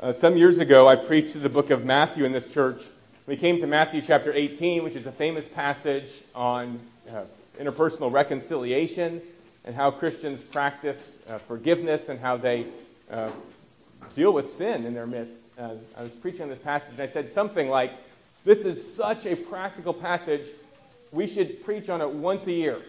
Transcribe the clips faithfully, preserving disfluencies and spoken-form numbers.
Uh, some years ago, I preached the book of Matthew in this church. We came to Matthew chapter eighteen, which is a famous passage on uh, interpersonal reconciliation and how Christians practice uh, forgiveness and how they uh, deal with sin in their midst. Uh, I was preaching on this passage, and I said something like, this is such a practical passage, we should preach on it once a year.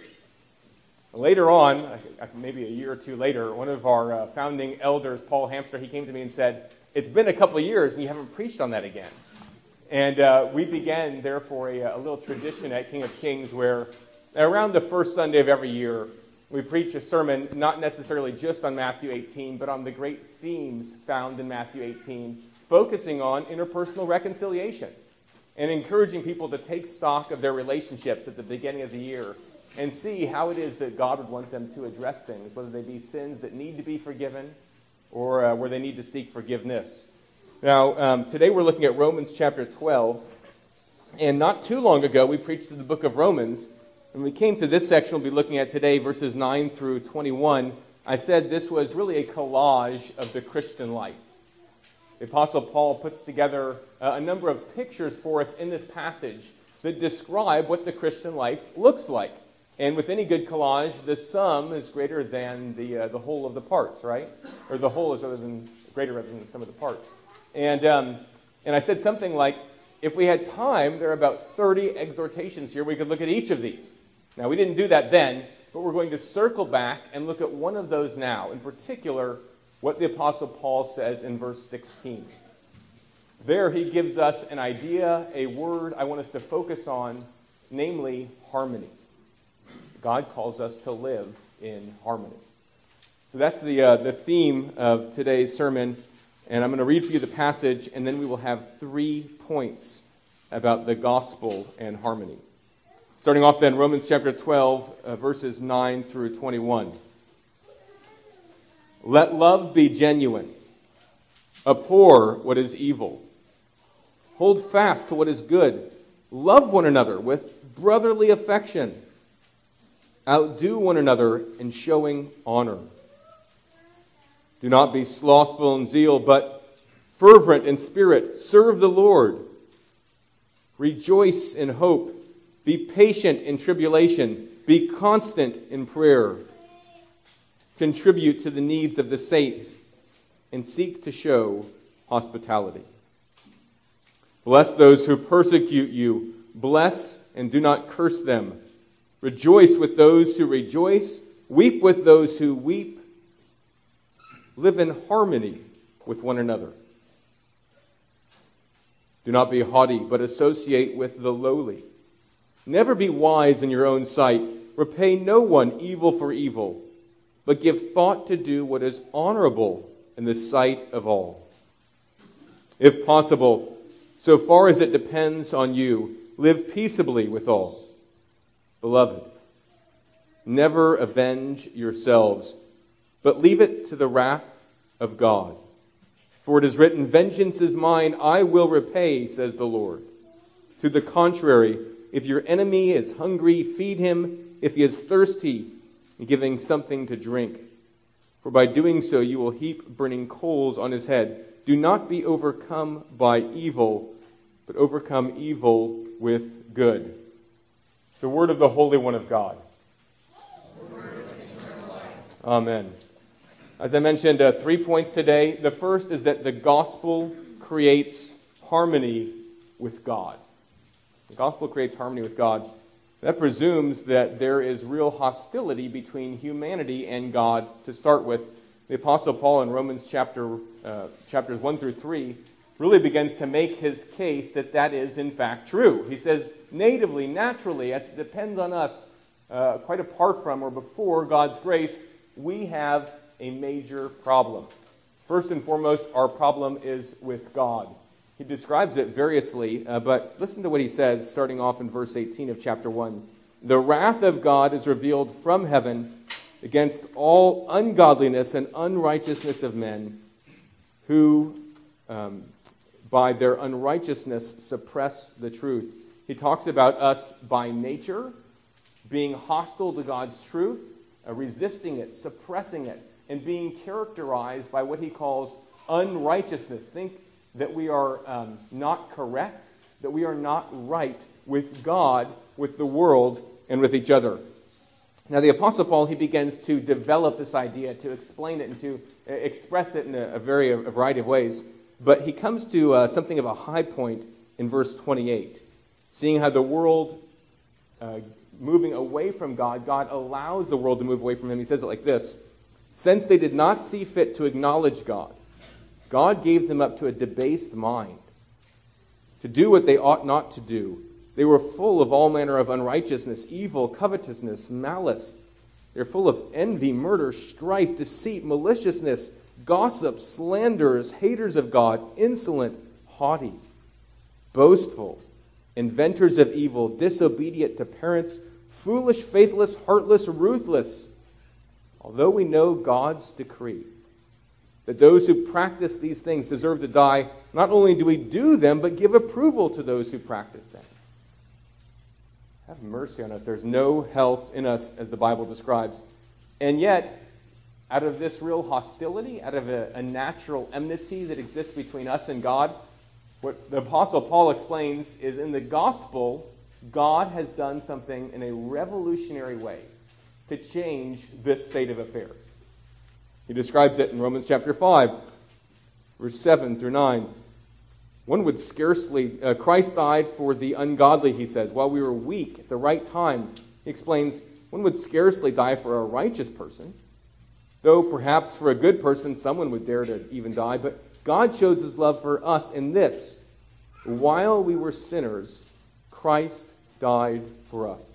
Later on, maybe a year or two later, one of our uh, founding elders, Paul Hamster, he came to me and said, it's been a couple of years and you haven't preached on that again. And uh, we began, therefore, a, a little tradition at King of Kings where around the first Sunday of every year, we preach a sermon not necessarily just on Matthew eighteen, but on the great themes found in Matthew eighteen, focusing on interpersonal reconciliation and encouraging people to take stock of their relationships at the beginning of the year and see how it is that God would want them to address things, whether they be sins that need to be forgiven or uh, where they need to seek forgiveness. Now, um, today we're looking at Romans chapter twelve, and not too long ago we preached through the book of Romans. When we came to this section we'll be looking at today, verses nine through twenty-one, I said this was really a collage of the Christian life. The Apostle Paul puts together uh, a number of pictures for us in this passage that describe what the Christian life looks like. And with any good collage, the sum is greater than the uh, the whole of the parts, right? Or the whole is rather than greater rather than the sum of the parts. And um, and I said something like, if we had time, there are about thirty exhortations here. We could look at each of these. Now, we didn't do that then, but we're going to circle back and look at one of those now. In particular, what the Apostle Paul says in verse sixteen. There he gives us an idea, a word I want us to focus on, namely harmony. God calls us to live in harmony. So that's the uh, the theme of today's sermon. And I'm going to read for you the passage, and then we will have three points about the gospel and harmony. Starting off then, Romans chapter twelve, uh, verses nine through twenty-one. Let love be genuine. Abhor what is evil. Hold fast to what is good. Love one another with brotherly affection. Outdo one another in showing honor. Do not be slothful in zeal, but fervent in spirit. Serve the Lord. Rejoice in hope. Be patient in tribulation. Be constant in prayer. Contribute to the needs of the saints and seek to show hospitality. Bless those who persecute you. Bless and do not curse them. Rejoice with those who rejoice. Weep with those who weep. Live in harmony with one another. Do not be haughty, but associate with the lowly. Never be wise in your own sight. Repay no one evil for evil, but give thought to do what is honorable in the sight of all. If possible, so far as it depends on you, live peaceably with all. Beloved, never avenge yourselves, but leave it to the wrath of God. For it is written, vengeance is mine, I will repay, says the Lord. To the contrary, if your enemy is hungry, feed him. If he is thirsty, give him something to drink. For by doing so, you will heap burning coals on his head. Do not be overcome by evil, but overcome evil with good. The word of the Holy One of God. Amen. As I mentioned, uh, three points today. The first is that the gospel creates harmony with God. The gospel creates harmony with God. That presumes that there is real hostility between humanity and God to start with. The Apostle Paul in Romans chapter uh, chapters one through three really begins to make his case that that is in fact true. He says, natively, naturally, as it depends on us, uh, quite apart from or before God's grace, we have a major problem. First and foremost, our problem is with God. He describes it variously, uh, but listen to what he says, starting off in verse eighteen of chapter one. The wrath of God is revealed from heaven against all ungodliness and unrighteousness of men who, um, by their unrighteousness, suppress the truth. He talks about us by nature being hostile to God's truth, uh, resisting it, suppressing it, and being characterized by what he calls unrighteousness. Think that we are um, not correct, that we are not right with God, with the world, and with each other. Now, the Apostle Paul, he begins to develop this idea, to explain it, and to express it in a, a very a variety of ways. But he comes to uh, something of a high point in verse twenty-eight. Seeing how the world, uh, moving away from God, God allows the world to move away from him. He says it like this: since they did not see fit to acknowledge God, God gave them up to a debased mind, to do what they ought not to do. They were full of all manner of unrighteousness, evil, covetousness, malice. They're full of envy, murder, strife, deceit, maliciousness, gossip, slanderers, haters of God, insolent, haughty, boastful, inventors of evil, disobedient to parents, foolish, faithless, heartless, ruthless. Although we know God's decree that those who practice these things deserve to die, not only do we do them, but give approval to those who practice them. Have mercy on us. There's no health in us, as the Bible describes. And yet, out of this real hostility, out of a, a natural enmity that exists between us and God, what the Apostle Paul explains is in the gospel, God has done something in a revolutionary way to change this state of affairs. He describes it in Romans chapter five, verse seven through nine. One would scarcely, uh, Christ died for the ungodly, he says, while we were weak at the right time. He explains, one would scarcely die for a righteous person, though perhaps for a good person someone would dare to even die. But God shows his love for us in this: while we were sinners, Christ died for us.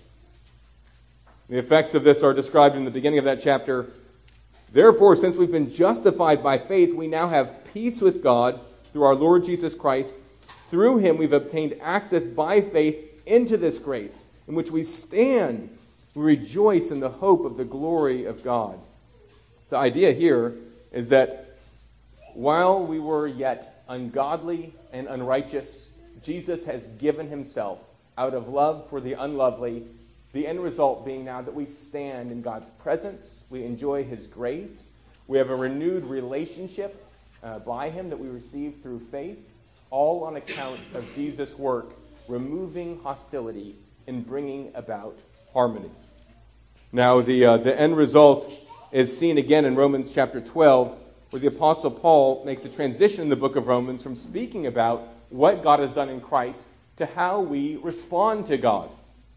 The effects of this are described in the beginning of that chapter. Therefore, since we've been justified by faith, we now have peace with God through our Lord Jesus Christ. Through him we've obtained access by faith into this grace in which we stand. We rejoice in the hope of the glory of God. The idea here is that while we were yet ungodly and unrighteous, Jesus has given himself out of love for the unlovely, the end result being now that we stand in God's presence, we enjoy his grace, we have a renewed relationship uh, by him that we receive through faith, all on account of Jesus' work, removing hostility and bringing about harmony. Now, the, uh, the end result is seen again in Romans chapter twelve, where the Apostle Paul makes a transition in the book of Romans from speaking about what God has done in Christ to how we respond to God.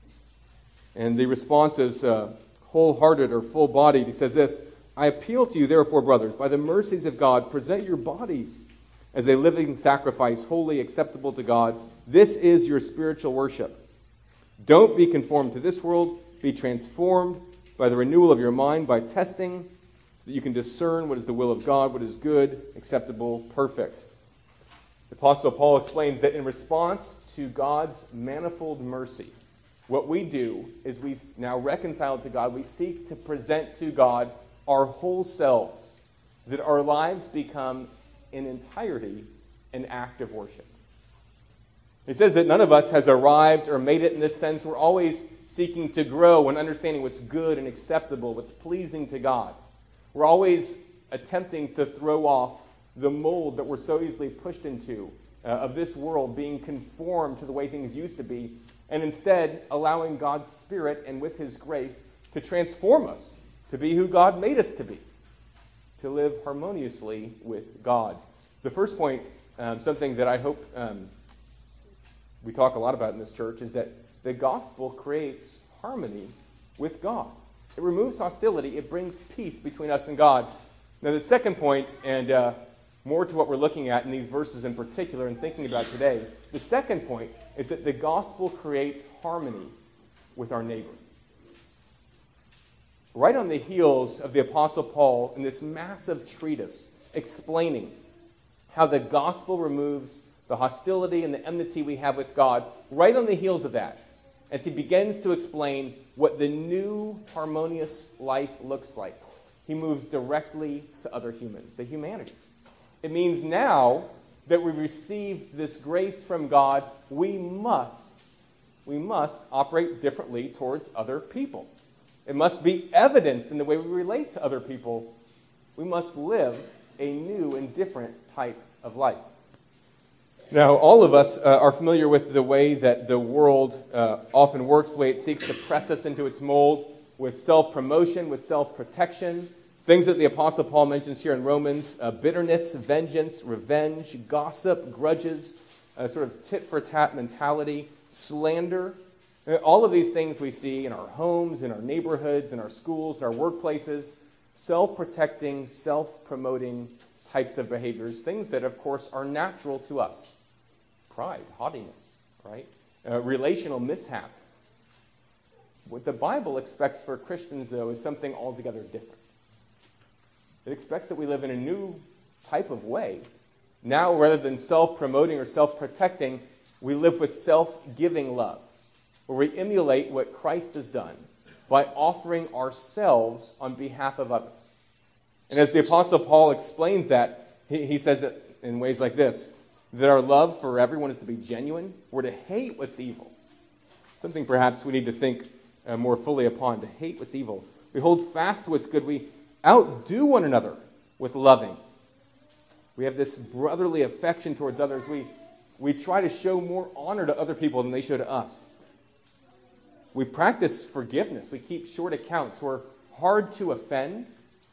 And the response is uh, wholehearted or full-bodied. He says this: I appeal to you, therefore, brothers, by the mercies of God, present your bodies as a living sacrifice, wholly acceptable to God. This is your spiritual worship. Don't be conformed to this world. Be transformed by the renewal of your mind, by testing, so that you can discern what is the will of God, what is good, acceptable, perfect. The Apostle Paul explains that in response to God's manifold mercy, what we do is we now reconciled to God, we seek to present to God our whole selves, that our lives become in entirety an act of worship. He says that none of us has arrived or made it in this sense. We're always seeking to grow and understanding what's good and acceptable, what's pleasing to God. We're always attempting to throw off the mold that we're so easily pushed into uh, of this world, being conformed to the way things used to be, and instead allowing God's Spirit and with his grace to transform us to be who God made us to be, to live harmoniously with God. The first point, um, something that I hope um, we talk a lot about in this church, is that the gospel creates harmony with God. It removes hostility. It brings peace between us and God. Now, the second point, and uh, more to what we're looking at in these verses in particular and thinking about today, the second point is that the gospel creates harmony with our neighbor. Right on the heels of the Apostle Paul in this massive treatise explaining how the gospel removes the hostility and the enmity we have with God, right on the heels of that, as he begins to explain what the new harmonious life looks like, he moves directly to other humans, to humanity. It means now that we receive this grace from God, we must, we must operate differently towards other people. It must be evidenced in the way we relate to other people. We must live a new and different type of life. Now, all of us uh, are familiar with the way that the world uh, often works, the way it seeks to press us into its mold with self-promotion, with self-protection, things that the Apostle Paul mentions here in Romans, uh, bitterness, vengeance, revenge, gossip, grudges, a sort of tit-for-tat mentality, slander. Uh, all of these things we see in our homes, in our neighborhoods, in our schools, in our workplaces, self-protecting, self-promoting types of behaviors, things that, of course, are natural to us. Pride, haughtiness, right? Uh, relational mishap. What the Bible expects for Christians, though, is something altogether different. It expects that we live in a new type of way. Now, rather than self-promoting or self-protecting, we live with self-giving love, where we emulate what Christ has done by offering ourselves on behalf of others. And as the Apostle Paul explains that, he, he says it in ways like this, that our love for everyone is to be genuine. We're to hate what's evil. Something perhaps we need to think uh, more fully upon, to hate what's evil. We hold fast to what's good. We outdo one another with loving. We have this brotherly affection towards others. We, we try to show more honor to other people than they show to us. We practice forgiveness. We keep short accounts. We're hard to offend.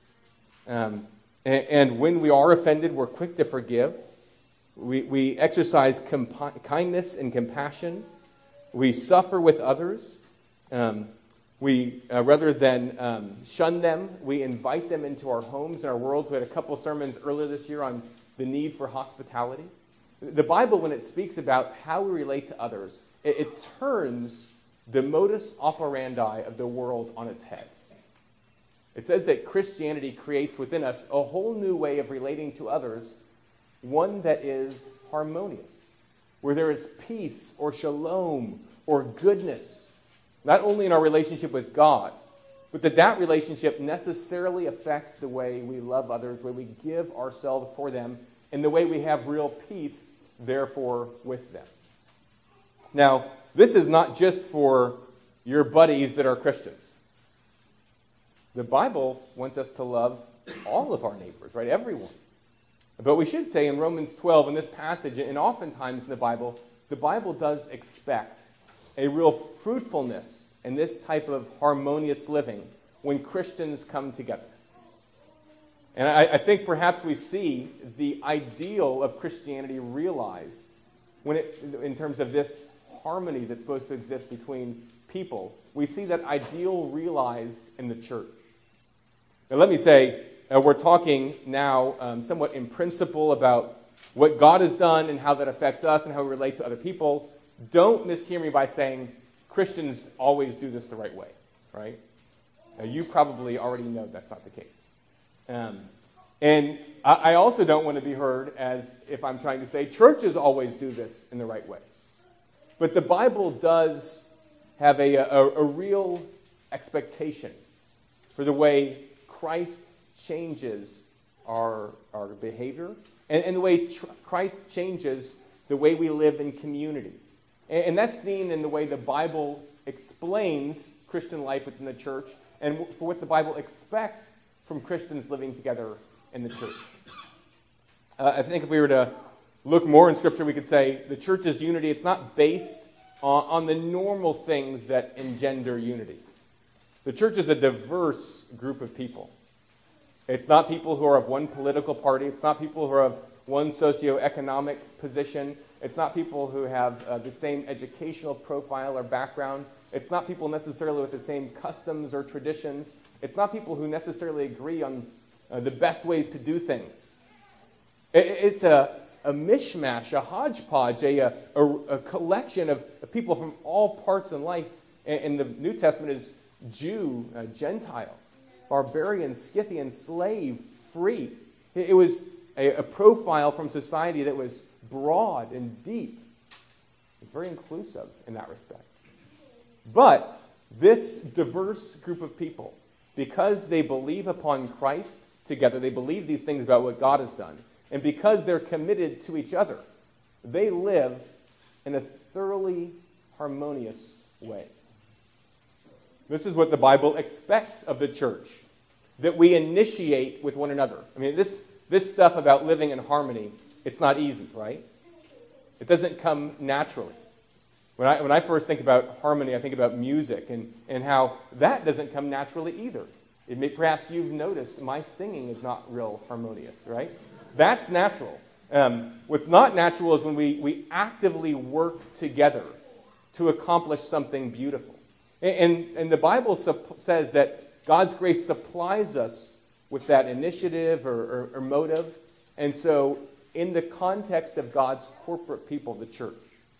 Um, and, and when we are offended, we're quick to forgive. We, we exercise comp- kindness and compassion. We suffer with others. Um, we, uh, rather than um, shun them, we invite them into our homes and our worlds. We had a couple sermons earlier this year on the need for hospitality. The Bible, when it speaks about how we relate to others, it, it turns the modus operandi of the world on its head. It says that Christianity creates within us a whole new way of relating to others, one that is harmonious, where there is peace or shalom or goodness, not only in our relationship with God, but that that relationship necessarily affects the way we love others, the way we give ourselves for them, and the way we have real peace, therefore, with them. Now, this is not just for your buddies that are Christians. The Bible wants us to love all of our neighbors, right? Everyone. But we should say in Romans twelve, in this passage, and oftentimes in the Bible, the Bible does expect a real fruitfulness in this type of harmonious living when Christians come together. And I, I think perhaps we see the ideal of Christianity realized when it, in terms of this harmony that's supposed to exist between people. We see that ideal realized in the church. Now let me say, Uh, we're talking now um, somewhat in principle about what God has done and how that affects us and how we relate to other people. Don't mishear me by saying Christians always do this the right way, right? Now, you probably already know that's not the case. Um, and I, I also don't want to be heard as if I'm trying to say churches always do this in the right way. But the Bible does have a, a, a real expectation for the way Christ changes our, our behavior and, and the way tr- Christ changes the way we live in community. And, and that's seen in the way the Bible explains Christian life within the church and for what the Bible expects from Christians living together in the church. Uh, I think if we were to look more in Scripture, we could say the church's unity, it's not based on, on the normal things that engender unity. The church is a diverse group of people. It's not people who are of one political party. It's not people who are of one socioeconomic position. It's not people who have uh, the same educational profile or background. It's not people necessarily with the same customs or traditions. It's not people who necessarily agree on uh, the best ways to do things. It, it's a, a mishmash, a hodgepodge, a, a, a collection of, of people from all parts in life. And, and the New Testament is Jew, uh, Gentile, barbarian, Scythian, slave, free. It, it was a, a profile from society that was broad and deep. It's very inclusive in that respect. But this diverse group of people, because they believe upon Christ together, they believe these things about what God has done, and because they're committed to each other, they live in a thoroughly harmonious way. This is what the Bible expects of the church, that we initiate with one another. I mean, this, this stuff about living in harmony, it's not easy, right? It doesn't come naturally. When I, when I first think about harmony, I think about music and, and how that doesn't come naturally either. It may, perhaps you've noticed my singing is not real harmonious, right? That's natural. Um, what's not natural is when we, we actively work together to accomplish something beautiful. And, and, and the Bible sup- says that God's grace supplies us with that initiative or, or, or motive. And so in the context of God's corporate people, the church,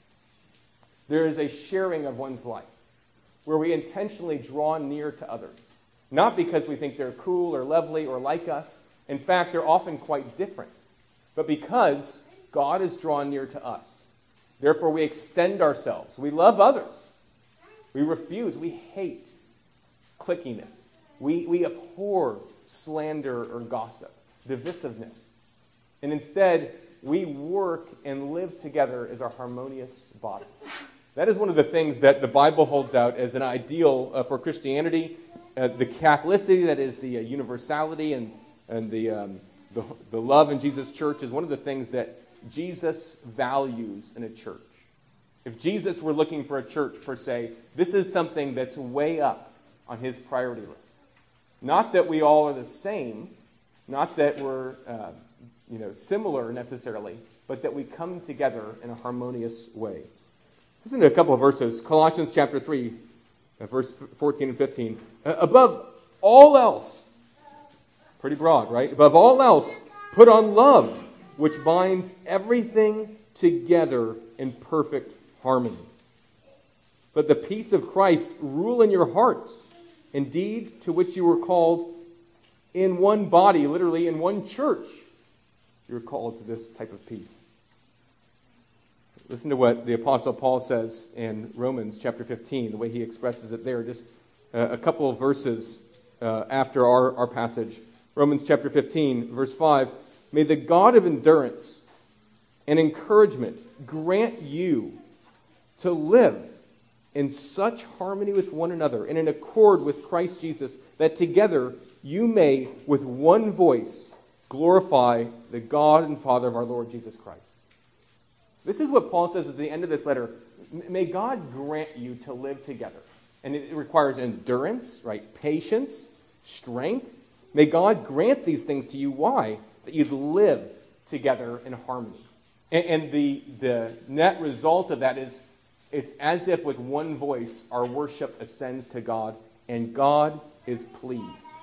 there is a sharing of one's life where we intentionally draw near to others. Not because we think they're cool or lovely or like us. In fact, they're often quite different. But because God is drawn near to us. Therefore, we extend ourselves. We love others. We refuse. We hate clickiness. We, we abhor slander or gossip, divisiveness. And instead, we work and live together as a harmonious body. That is one of the things that the Bible holds out as an ideal uh, for Christianity. Uh, the Catholicity, that is the uh, universality and, and the, um, the, the love in Jesus' church, is one of the things that Jesus values in a church. If Jesus were looking for a church, per se, this is something that's way up on his priority list. Not that we all are the same, not that we're uh, you know, similar necessarily, but that we come together in a harmonious way. Listen to a couple of verses. Colossians chapter three, verse fourteen and fifteen. Above all else, pretty broad, right? Above all else, put on love, which binds everything together in perfect harmony. Let the peace of Christ rule in your hearts, indeed, to which you were called in one body, literally in one church. You're called to this type of peace. Listen to what the Apostle Paul says in Romans chapter fifteen, the way he expresses it there, just uh, a couple of verses uh, after our, our passage. Romans chapter fifteen, verse five. May the God of endurance and encouragement grant you to live in such harmony with one another and in accord with Christ Jesus, that together you may, with one voice, glorify the God and Father of our Lord Jesus Christ. This is what Paul says at the end of this letter. May God grant you to live together. And it requires endurance, right? Patience, strength. May God grant these things to you. Why? That you'd live together in harmony. And, and the, the net result of that is it's as if with one voice our worship ascends to God and God is pleased.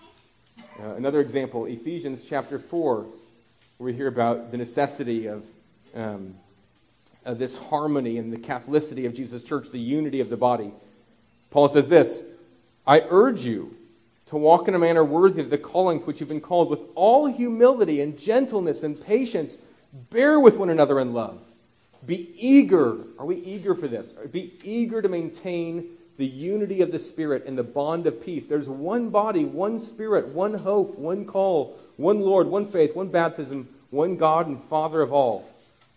Uh, another example, Ephesians chapter four, where we hear about the necessity of um, uh, this harmony and the Catholicity of Jesus' church, the unity of the body. Paul says this, I urge you to walk in a manner worthy of the calling to which you've been called, with all humility and gentleness and patience. Bear with one another in love. Be eager. Are we eager for this? Be eager to maintain the unity of the Spirit and the bond of peace. There's one body, one Spirit, one hope, one call, one Lord, one faith, one baptism, one God and Father of all.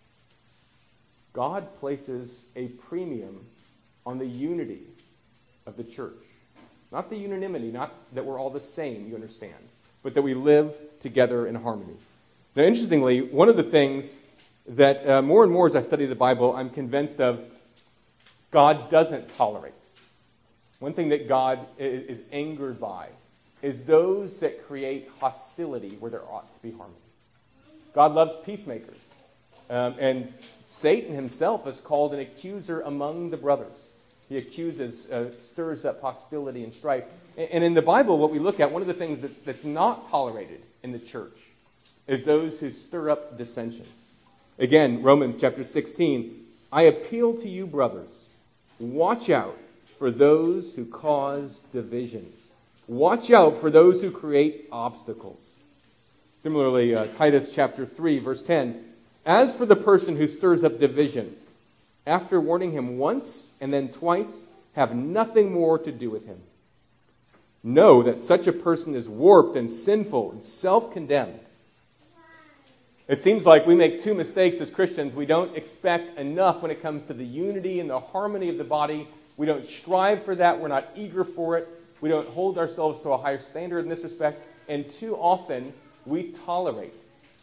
God places a premium on the unity of the church. Not the unanimity, not that we're all the same, you understand, but that we live together in harmony. Now, interestingly, one of the things that uh, more and more as I study the Bible, I'm convinced of, God doesn't tolerate. One thing that God is angered by is those that create hostility where there ought to be harmony. God loves peacemakers. Um, and Satan himself is called an accuser among the brothers. He accuses, uh, stirs up hostility and strife. And, and in the Bible, what we look at, one of the things that's, that's not tolerated in the church is those who stir up dissension. Again, Romans chapter sixteen, I appeal to you, brothers, watch out for those who cause divisions. Watch out for those who create obstacles. Similarly, uh, Titus chapter three, verse ten, as for the person who stirs up division, after warning him once and then twice, have nothing more to do with him. Know that such a person is warped and sinful and self-condemned. It seems like we make two mistakes as Christians. We don't expect enough when it comes to the unity and the harmony of the body. We don't strive for that. We're not eager for it. We don't hold ourselves to a higher standard in this respect. And too often, we tolerate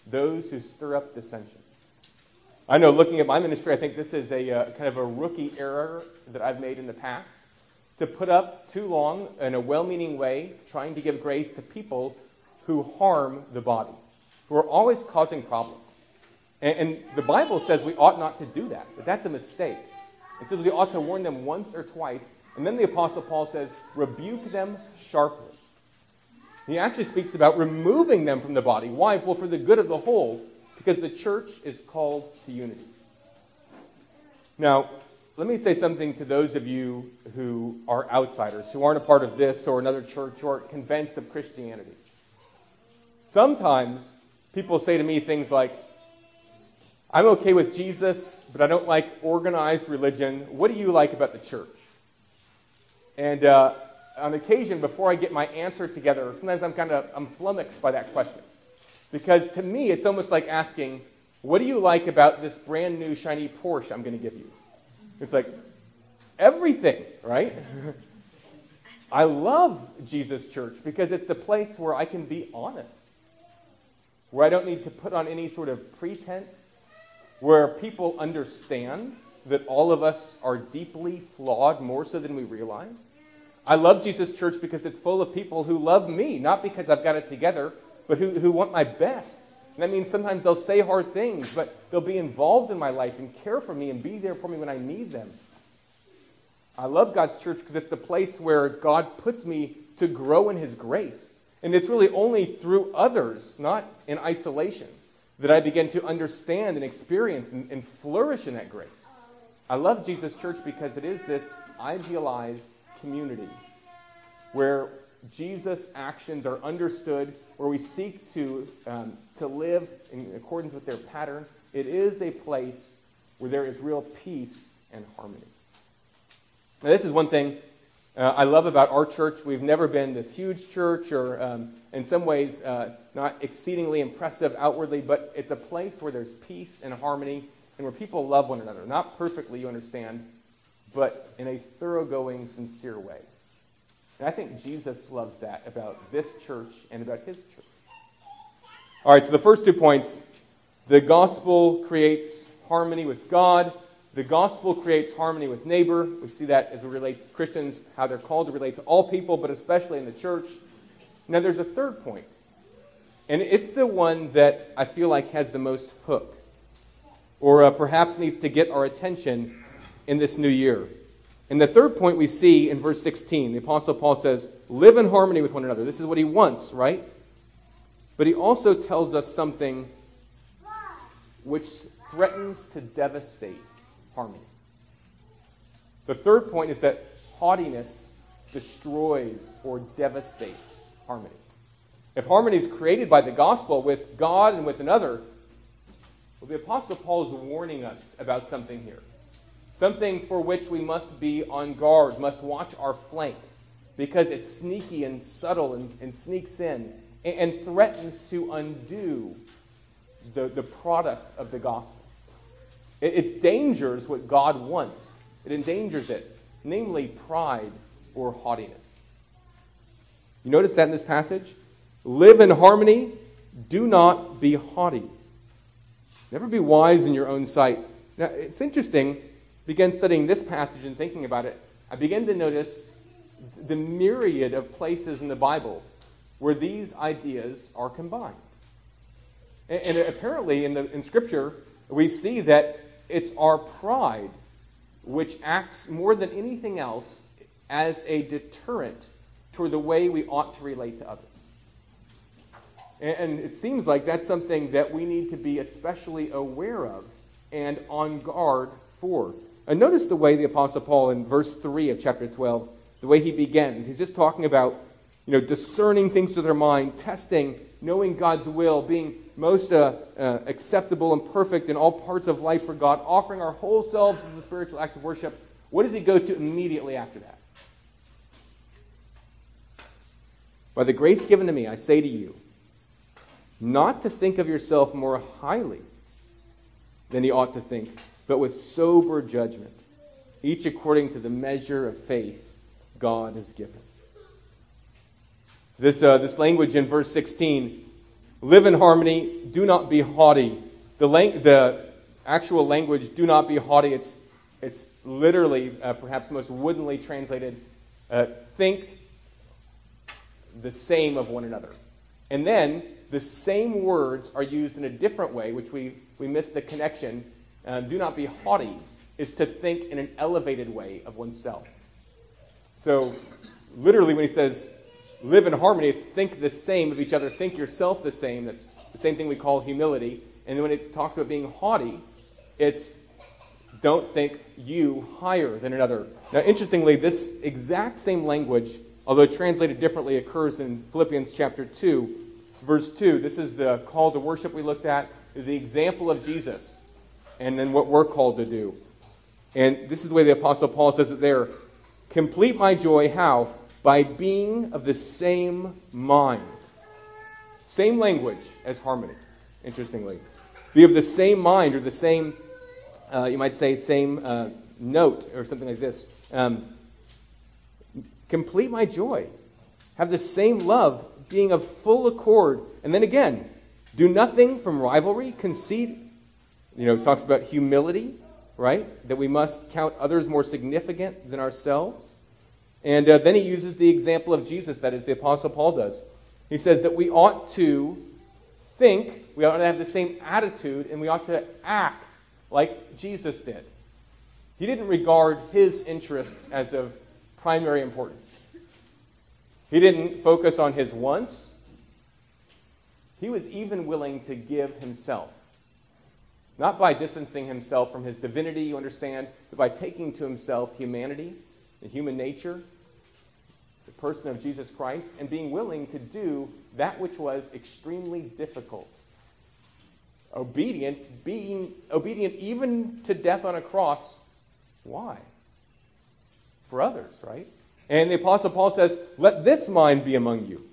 those who stir up dissension. I know, looking at my ministry, I think this is a uh, kind of a rookie error that I've made in the past, to put up too long in a well-meaning way, trying to give grace to people who harm the body, who are always causing problems. And, and the Bible says we ought not to do that, but that's a mistake. It says we ought to warn them once or twice, and then the Apostle Paul says, rebuke them sharply. He actually speaks about removing them from the body. Why? Well, for the good of the whole, because the church is called to unity. Now, let me say something to those of you who are outsiders, who aren't a part of this or another church or convinced of Christianity. Sometimes people say to me things like, I'm okay with Jesus, but I don't like organized religion. What do you like about the church? And uh, on occasion, before I get my answer together, sometimes I'm kind of I'm flummoxed by that question. Because to me, it's almost like asking, what do you like about this brand new shiny Porsche I'm going to give you? It's like, everything, right? I love Jesus Church because it's the place where I can be honest, where I don't need to put on any sort of pretense, where people understand that all of us are deeply flawed, more so than we realize. I love Jesus Church because it's full of people who love me, not because I've got it together, but who, who want my best. And that means sometimes they'll say hard things, but they'll be involved in my life and care for me and be there for me when I need them. I love God's church because it's the place where God puts me to grow in His grace. And it's really only through others, not in isolation, that I begin to understand and experience and, and flourish in that grace. I love Jesus Church because it is this idealized community where Jesus' actions are understood, where we seek to, um, to live in accordance with their pattern. It is a place where there is real peace and harmony. Now, this is one thing uh, I love about our church. We've never been this huge church or, um, in some ways, uh, not exceedingly impressive outwardly, but it's a place where there's peace and harmony and where people love one another. Not perfectly, you understand, but in a thoroughgoing, sincere way. And I think Jesus loves that about this church and about His church. All right, so the first two points, the gospel creates harmony with God. The gospel creates harmony with neighbor. We see that as we relate to Christians, how they're called to relate to all people, but especially in the church. Now, there's a third point, and it's the one that I feel like has the most hook, or uh, perhaps needs to get our attention in this new year. And the third point we see in verse sixteen. The Apostle Paul says, live in harmony with one another. This is what he wants, right? But he also tells us something which threatens to devastate harmony. The third point is that haughtiness destroys or devastates harmony. If harmony is created by the gospel with God and with another, well, the Apostle Paul is warning us about something here. Something for which we must be on guard, must watch our flank, because it's sneaky and subtle and, and sneaks in and, and threatens to undo the, the product of the gospel. It, it endangers what God wants. It endangers it, namely pride or haughtiness. You notice that in this passage? Live in harmony, do not be haughty. Never be wise in your own sight. Now, it's interesting. Began studying this passage and thinking about it, I began to notice the myriad of places in the Bible where these ideas are combined. And, and apparently in, the, in Scripture, we see that it's our pride which acts more than anything else as a deterrent toward the way we ought to relate to others. And, and it seems like that's something that we need to be especially aware of and on guard for. And notice the way the Apostle Paul in verse three of chapter twelve, the way he begins. He's just talking about, you know, discerning things with our mind, testing, knowing God's will, being most uh, uh, acceptable and perfect in all parts of life for God, offering our whole selves as a spiritual act of worship. What does he go to immediately after that? By the grace given to me, I say to you, not to think of yourself more highly than you ought to think, but with sober judgment, each according to the measure of faith God has given. This, uh, this language in verse sixteen, Live in harmony. Do not be haughty. The, lang- the actual language, do not be haughty, it's, it's literally, uh, perhaps most woodenly translated, uh, think the same of one another. And then the same words are used in a different way, which we, we missed the connection. Uh, do not be haughty is to think in an elevated way of oneself. So literally when he says live in harmony, it's think the same of each other, think yourself the same. That's the same thing we call humility. And then when it talks about being haughty, it's don't think you higher than another. Now, interestingly, this exact same language, although translated differently, occurs in Philippians chapter two, verse two. This is the call to worship we looked at, the example of Jesus, and then what we're called to do. And this is the way the Apostle Paul says it there. Complete my joy, how? By being of the same mind. Same language as harmony, interestingly. Be of the same mind, or the same, uh, you might say, same uh, note, or something like this. Um, complete my joy. Have the same love, being of full accord. And then again, do nothing from rivalry, conceit. You know, it talks about humility, right? That we must count others more significant than ourselves. And uh, then he uses the example of Jesus, that is, the Apostle Paul does. He says that we ought to think, we ought to have the same attitude, and we ought to act like Jesus did. He didn't regard his interests as of primary importance. He didn't focus on his wants. He was even willing to give himself. Not by distancing himself from his divinity, you understand, but by taking to himself humanity, the human nature, the person of Jesus Christ, and being willing to do that which was extremely difficult. Obedient, being obedient even to death on a cross. Why? For others, right? And the Apostle Paul says, let this mind be among you.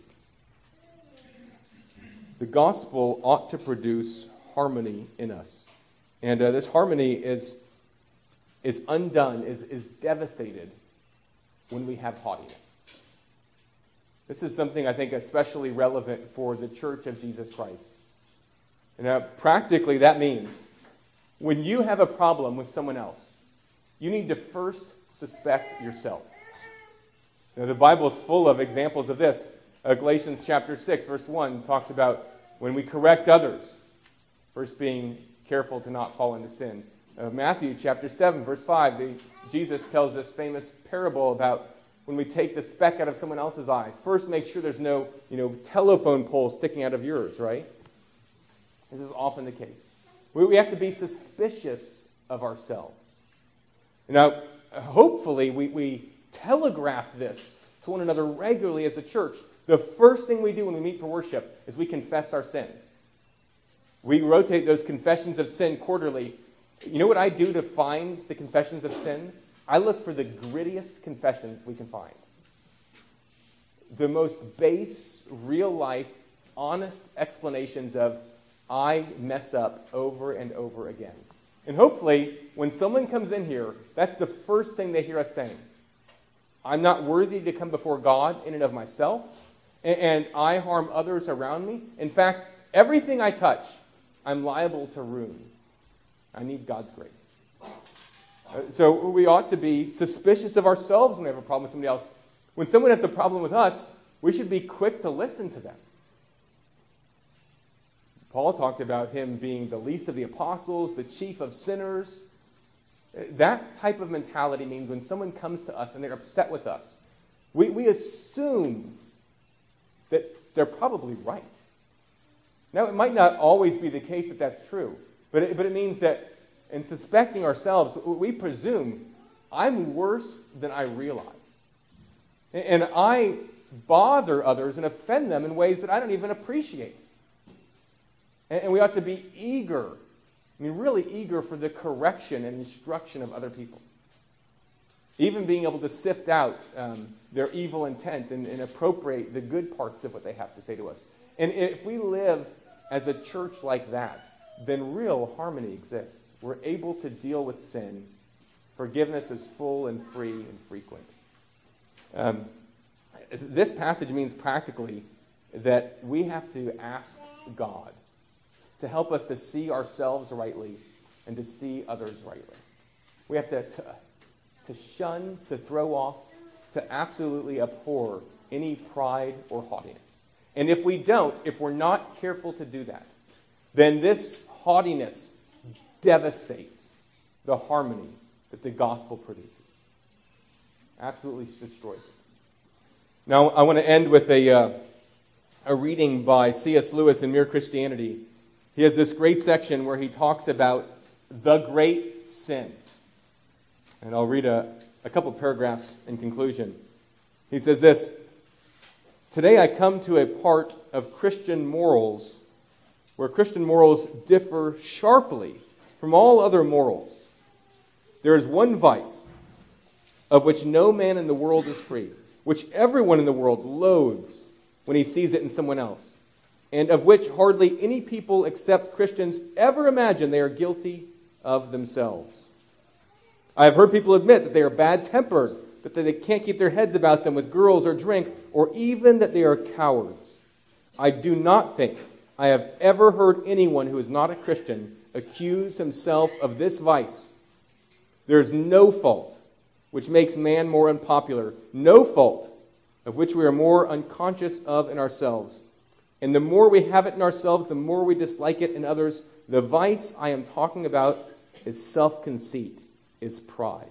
The gospel ought to produce harmony in us. And uh, this harmony is, is undone, is, is devastated when we have haughtiness. This is something I think especially relevant for the Church of Jesus Christ. And uh, practically that means when you have a problem with someone else, you need to first suspect yourself. Now, the Bible is full of examples of this. Uh, Galatians chapter six, verse one talks about when we correct others, first being careful to not fall into sin. Uh, Matthew chapter seven, verse five, the, Jesus tells this famous parable about when we take the speck out of someone else's eye. First, make sure there's no, you know, telephone pole sticking out of yours, right? This is often the case. We, we have to be suspicious of ourselves. Now, hopefully, we, we telegraph this to one another regularly as a church. The first thing we do when we meet for worship is we confess our sins. We rotate those confessions of sin quarterly. You know what I do to find the confessions of sin? I look for the grittiest confessions we can find. The most base, real-life, honest explanations of, I mess up over and over again. And hopefully, when someone comes in here, that's the first thing they hear us saying. I'm not worthy to come before God in and of myself, and I harm others around me. In fact, everything I touch, I'm liable to ruin. I need God's grace. So we ought to be suspicious of ourselves when we have a problem with somebody else. When someone has a problem with us, we should be quick to listen to them. Paul talked about him being the least of the apostles, the chief of sinners. That type of mentality means when someone comes to us and they're upset with us, we, we assume that they're probably right. Now, it might not always be the case that that's true, but it, but it means that in suspecting ourselves, we presume I'm worse than I realize. And I bother others and offend them in ways that I don't even appreciate. And we ought to be eager, I mean really eager for the correction and instruction of other people. Even being able to sift out um, their evil intent and, and appropriate the good parts of what they have to say to us. And if we live as a church like that, then real harmony exists. We're able to deal with sin. Forgiveness is full and free and frequent. Um, this passage means practically that we have to ask God to help us to see ourselves rightly and to see others rightly. We have to, to, to shun, to throw off, to absolutely abhor any pride or haughtiness. And if we don't, if we're not careful to do that, then this haughtiness devastates the harmony that the gospel produces. Absolutely destroys it. Now, I want to end with a, uh, a reading by C S Lewis in Mere Christianity. He has this great section where he talks about the great sin. And I'll read a, a couple paragraphs in conclusion. He says this: "Today I come to a part of Christian morals where Christian morals differ sharply from all other morals. There is one vice of which no man in the world is free, which everyone in the world loathes when he sees it in someone else, and of which hardly any people except Christians ever imagine they are guilty of themselves. I have heard people admit that they are bad-tempered, that they can't keep their heads about them with girls or drink, or even that they are cowards. I do not think I have ever heard anyone who is not a Christian accuse himself of this vice. There is no fault which makes man more unpopular, no fault of which we are more unconscious of in ourselves. And the more we have it in ourselves, the more we dislike it in others. The vice I am talking about is self-conceit, is pride.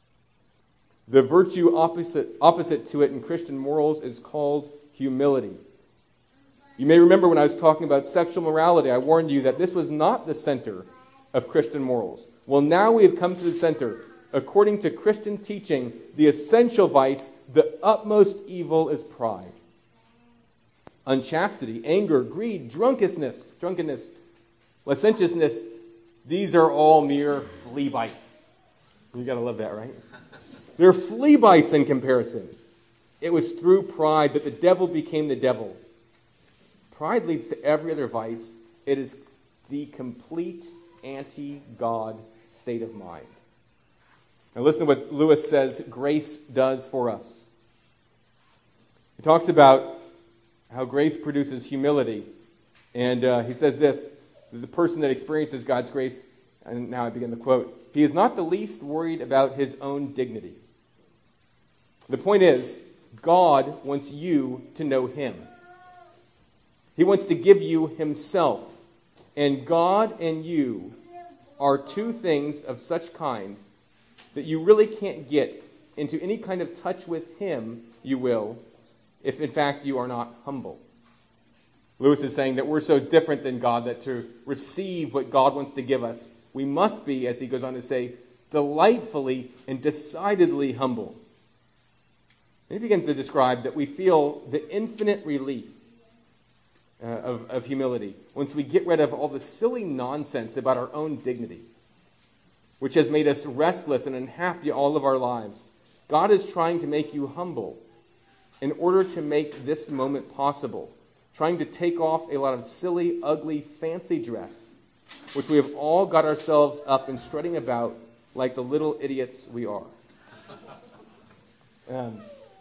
The virtue opposite, opposite to it in Christian morals is called humility. You may remember when I was talking about sexual morality, I warned you that this was not the center of Christian morals. Well, now we have come to the center. According to Christian teaching, the essential vice, the utmost evil, is pride. Unchastity, anger, greed, drunkenness, drunkenness, licentiousness, these are all mere flea bites. You got to love that, right? They're flea bites in comparison. It was through pride that the devil became the devil. Pride leads to every other vice. It is the complete anti-God state of mind. Now listen to what Lewis says grace does for us. He talks about how grace produces humility. And uh, he says this: the person that experiences God's grace, and now I begin the quote, he is not the least worried about his own dignity. The point is, God wants you to know him. He wants to give you himself. And God and you are two things of such kind that you really can't get into any kind of touch with him, you will, if in fact you are not humble. Lewis is saying that we're so different than God that to receive what God wants to give us, we must be, as he goes on to say, delightfully and decidedly humble. And he begins to describe that we feel the infinite relief uh, of, of humility once we get rid of all the silly nonsense about our own dignity, which has made us restless and unhappy all of our lives. God is trying to make you humble in order to make this moment possible, trying to take off a lot of silly, ugly, fancy dress, which we have all got ourselves up and strutting about like the little idiots we are. Um,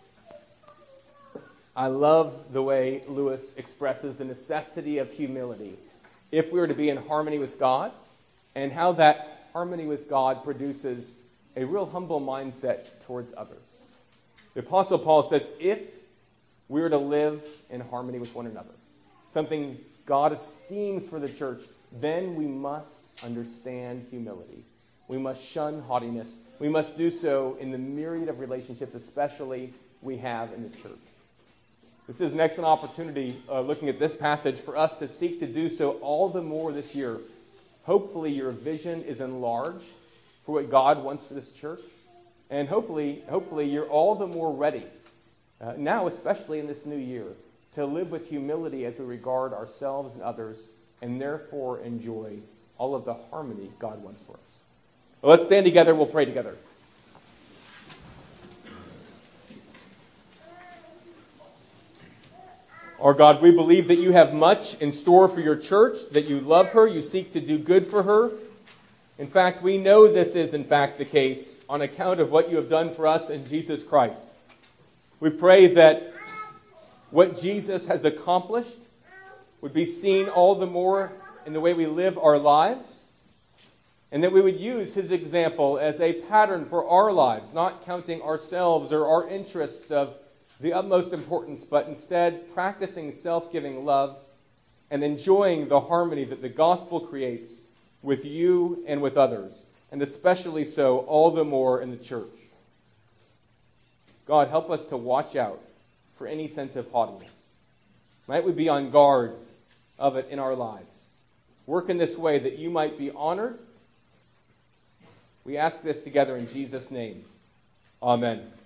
I love the way Lewis expresses the necessity of humility if we are to be in harmony with God, and how that harmony with God produces a real humble mindset towards others. The Apostle Paul says, if we are to live in harmony with one another, something God esteems for the church, then we must understand humility. We must shun haughtiness. We must do so in the myriad of relationships, especially we have in the church. This is an excellent opportunity, uh, looking at this passage, for us to seek to do so all the more this year. Hopefully your vision is enlarged for what God wants for this church. And hopefully, hopefully you're all the more ready, uh, now especially in this new year, to live with humility as we regard ourselves and others, and therefore enjoy all of the harmony God wants for us. Well, let's stand together. We'll pray together. Our God, we believe that you have much in store for your church, that you love her, you seek to do good for her. In fact, we know this is in fact the case on account of what you have done for us in Jesus Christ. We pray that what Jesus has accomplished would be seen all the more in the way we live our lives, and that we would use his example as a pattern for our lives, not counting ourselves or our interests of the utmost importance, but instead practicing self-giving love and enjoying the harmony that the gospel creates with you and with others, and especially so all the more in the church. God, help us to watch out for any sense of haughtiness. Might we be on guard of it in our lives. Work in this way that you might be honored. We ask this together in Jesus' name. Amen.